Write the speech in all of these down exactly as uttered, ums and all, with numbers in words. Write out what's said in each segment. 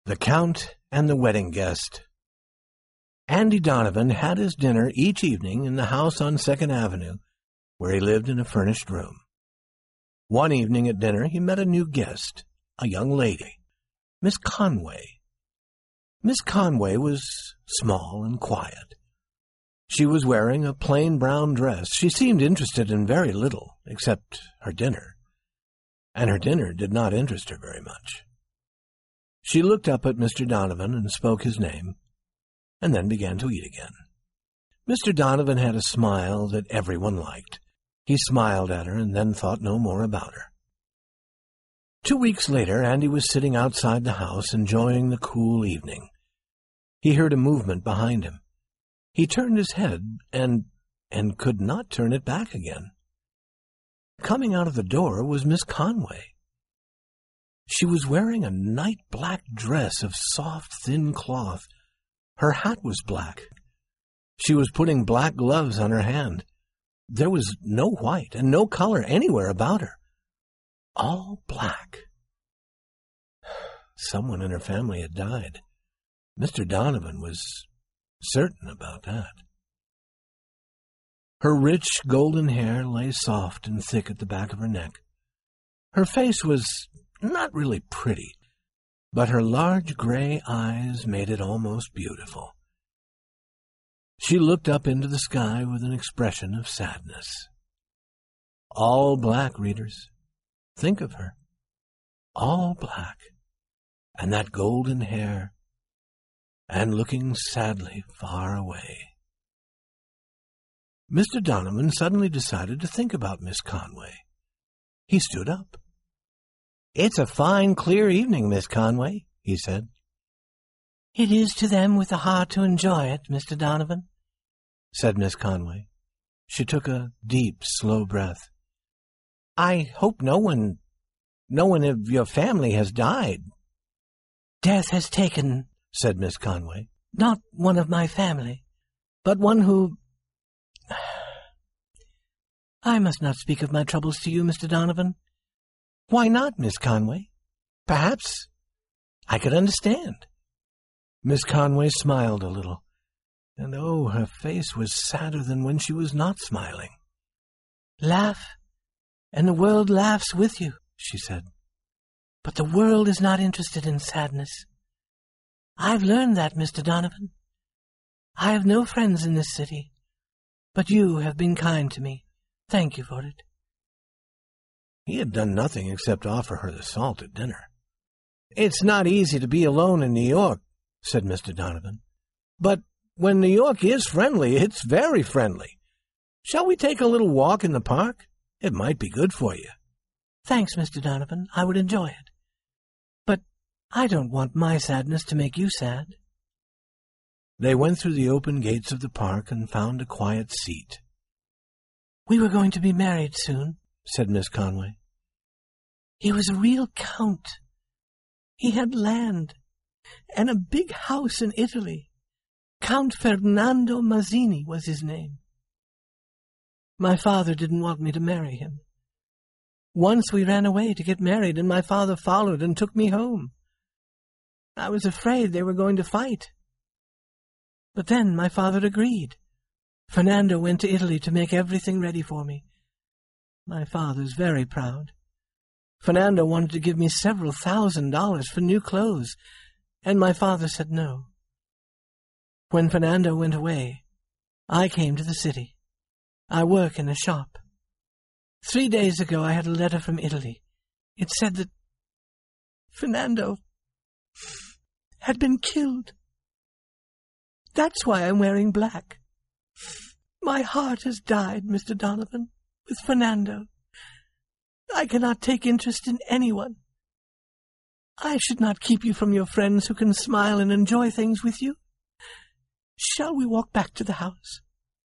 The Count and the Wedding Guest. Andy Donovan had his dinner each evening in the house on Second Avenue, where he lived in a furnished room. One evening at dinner he met a new guest, a young lady, Miss Conway. Miss Conway was small and quiet. She was wearing a plain brown dress. She seemed interested in very little, except her dinner, and her dinner did not interest her very much. She looked up at Mister Donovan and spoke his name, and then began to eat again. Mister Donovan had a smile that everyone liked. He smiled at her and then thought no more about her. Two weeks later, Andy was sitting outside the house enjoying the cool evening. He heard a movement behind him. He turned his head and and could not turn it back again. Coming out of the door was Miss Conway. She was wearing a night-black dress of soft, thin cloth. Her hat was black. She was putting black gloves on her hand. There was no white and no color anywhere about her. All black. Someone in her family had died. Mister Donovan was certain about that. Her rich golden hair lay soft and thick at the back of her neck. Her face was not really pretty, but her large gray eyes made it almost beautiful. She looked up into the sky with an expression of sadness. All black, readers. Think of her. All black, and that golden hair, and looking sadly far away. Mister Donovan suddenly decided to think about Miss Conway. He stood up. "It's a fine, clear evening, Miss Conway," he said. "It is to them with a heart to enjoy it, Mister Donovan," said Miss Conway. She took a deep, slow breath. "I hope no one, no one of your family has died." "Death has taken," said Miss Conway, "not one of my family, but one who... I must not speak of my troubles to you, Mister Donovan." "Why not, Miss Conway? Perhaps I could understand." Miss Conway smiled a little, and oh, her face was sadder than when she was not smiling. "Laugh, and the world laughs with you," she said. "But the world is not interested in sadness. I've learned that, Mister Donovan. I have no friends in this city, but you have been kind to me. Thank you for it." He had done nothing except offer her the salt at dinner. "It's not easy to be alone in New York," said Mister Donovan. "But when New York is friendly, it's very friendly. Shall we take a little walk in the park? It might be good for you." "Thanks, Mister Donovan. I would enjoy it. But I don't want my sadness to make you sad." They went through the open gates of the park and found a quiet seat. "We were going to be married soon," said Miss Conway. "He was a real count. He had land and a big house in Italy. Count Ferdinando Mazzini was his name. My father didn't want me to marry him. Once we ran away to get married, and my father followed and took me home. I was afraid they were going to fight. But then my father agreed. Fernando went to Italy to make everything ready for me. My father's very proud. Fernando wanted to give me several thousand dollars for new clothes, and my father said no. When Fernando went away, I came to the city. I work in a shop. Three days ago I had a letter from Italy. It said that Fernando had been killed. That's why I'm wearing black. My heart has died, Mister Donovan, with Fernando. I cannot take interest in anyone. I should not keep you from your friends who can smile and enjoy things with you. Shall we walk back to the house?"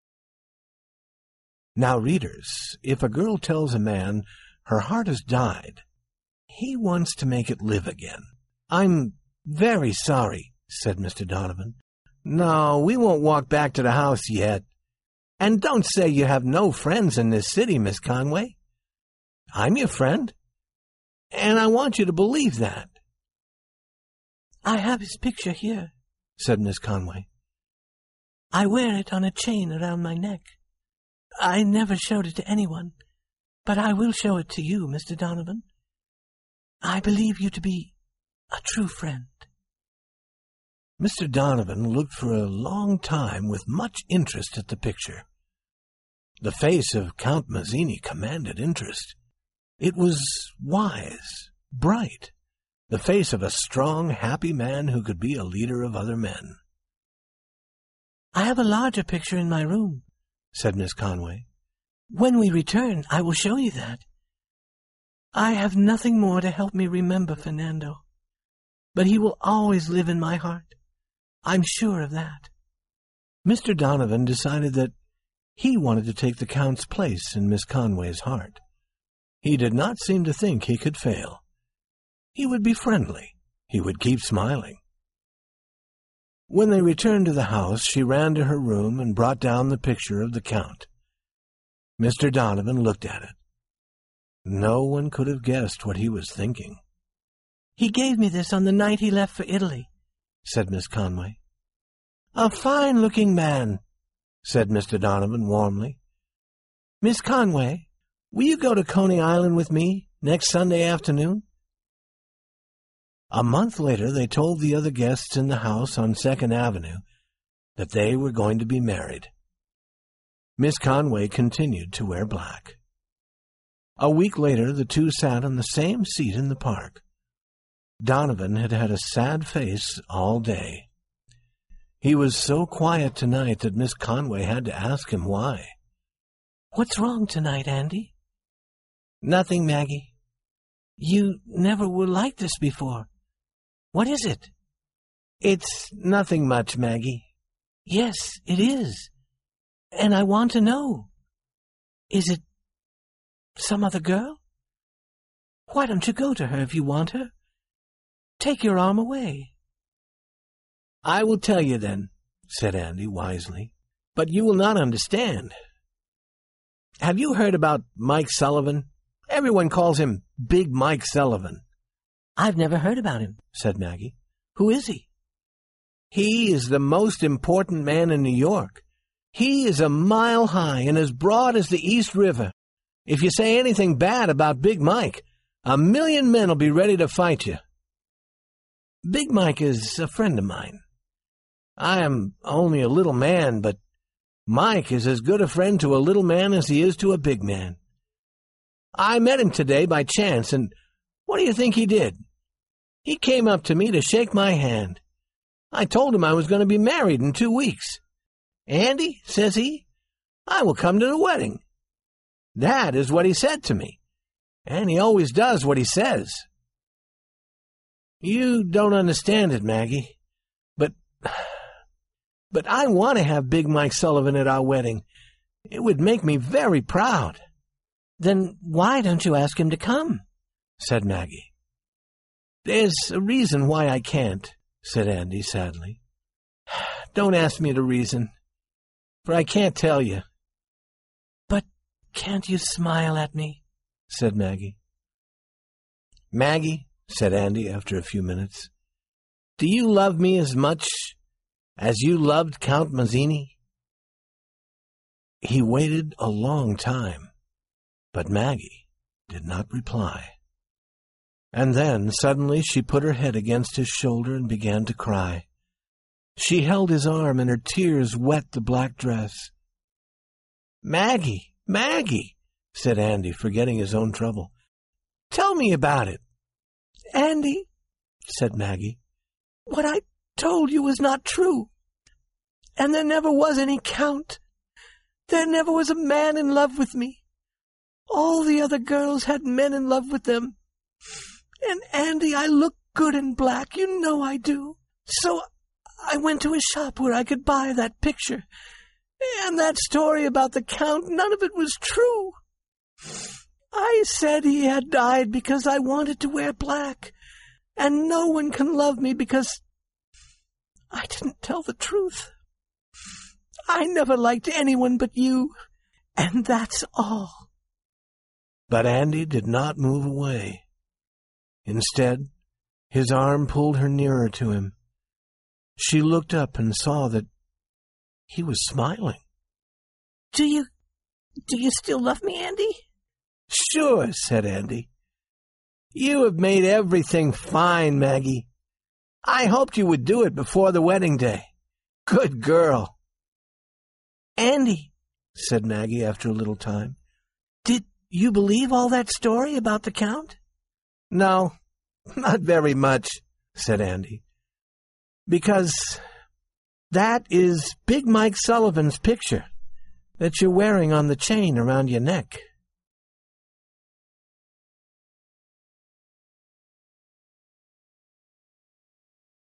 Now, readers, if a girl tells a man her heart has died, he wants to make it live again. "I'm very sorry," said Mister Donovan. "No, we won't walk back to the house yet. And don't say you have no friends in this city, Miss Conway. I'm your friend, and I want you to believe that." I have his picture here, said Miss Conway. I wear it on a chain around my neck. I never showed it to anyone, but I will show it to you, Mister Donovan. I believe you to be a true friend. Mister Donovan looked for a long time with much interest at the picture. The face of Count Mazzini commanded interest. It was wise, bright, the face of a strong, happy man who could be a leader of other men. I have a larger picture in my room, said Miss Conway. When we return, I will show you that. I have nothing more to help me remember Fernando, but he will always live in my heart. I'm sure of that. Mister Donovan decided that he wanted to take the Count's place in Miss Conway's heart. He did not seem to think he could fail. He would be friendly. He would keep smiling. When they returned to the house, she ran to her room and brought down the picture of the Count. Mister Donovan looked at it. No one could have guessed what he was thinking. He gave me this on the night he left for Italy, said Miss Conway. A fine-looking man, said Mister Donovan warmly. Miss Conway, will you go to Coney Island with me next Sunday afternoon? A month later, they told the other guests in the house on Second Avenue that they were going to be married. Miss Conway continued to wear black. A week later, the two sat on the same seat in the park. Donovan had had a sad face all day. He was so quiet tonight that Miss Conway had to ask him why. What's wrong tonight, Andy? Nothing, Maggie. You never were like this before. What is it? It's nothing much, Maggie. Yes, it is. And I want to know. Is it some other girl? Why don't you go to her if you want her? Take your arm away. I will tell you then, said Andy wisely, but you will not understand. Have you heard about Mike Sullivan? Everyone calls him Big Mike Sullivan. I've never heard about him, said Maggie. Who is he? He is the most important man in New York. He is a mile high and as broad as the East River. If you say anything bad about Big Mike, a million men will be ready to fight you. Big Mike is a friend of mine. I am only a little man, but Mike is as good a friend to a little man as he is to a big man. I met him today by chance, and what do you think he did? He came up to me to shake my hand. I told him I was going to be married in two weeks. Andy, says he, I will come to the wedding. That is what he said to me, and he always does what he says. You don't understand it, Maggie, but... But I want to have Big Mike Sullivan at our wedding. It would make me very proud. Then why don't you ask him to come? Said Maggie. There's a reason why I can't, said Andy sadly. Don't ask me the reason, for I can't tell you. But can't you smile at me? Said Maggie. Maggie, said Andy after a few minutes, do you love me as much as you loved Count Mazzini? He waited a long time, but Maggie did not reply. And then, suddenly, she put her head against his shoulder and began to cry. She held his arm, and her tears wet the black dress. Maggie, Maggie, said Andy, forgetting his own trouble. Tell me about it. Andy, said Maggie, what I told you was not true. And there never was any Count. There never was a man in love with me. All the other girls had men in love with them. And, Andy, I look good in black. You know I do. So I went to a shop where I could buy that picture. And that story about the Count, none of it was true. I said he had died because I wanted to wear black. And no one can love me because I didn't tell the truth. I never liked anyone but you, and that's all. But Andy did not move away. Instead, His arm pulled her nearer to him. She looked up and saw that he was smiling. Do you, do you still love me, Andy? Sure, said Andy. You have made everything fine, Maggie. I hoped you would do it before the wedding day. Good girl. Andy, said Maggie after a little time, did you believe all that story about the Count? No, not very much, said Andy. Because that is Big Mike Sullivan's picture that you're wearing on the chain around your neck.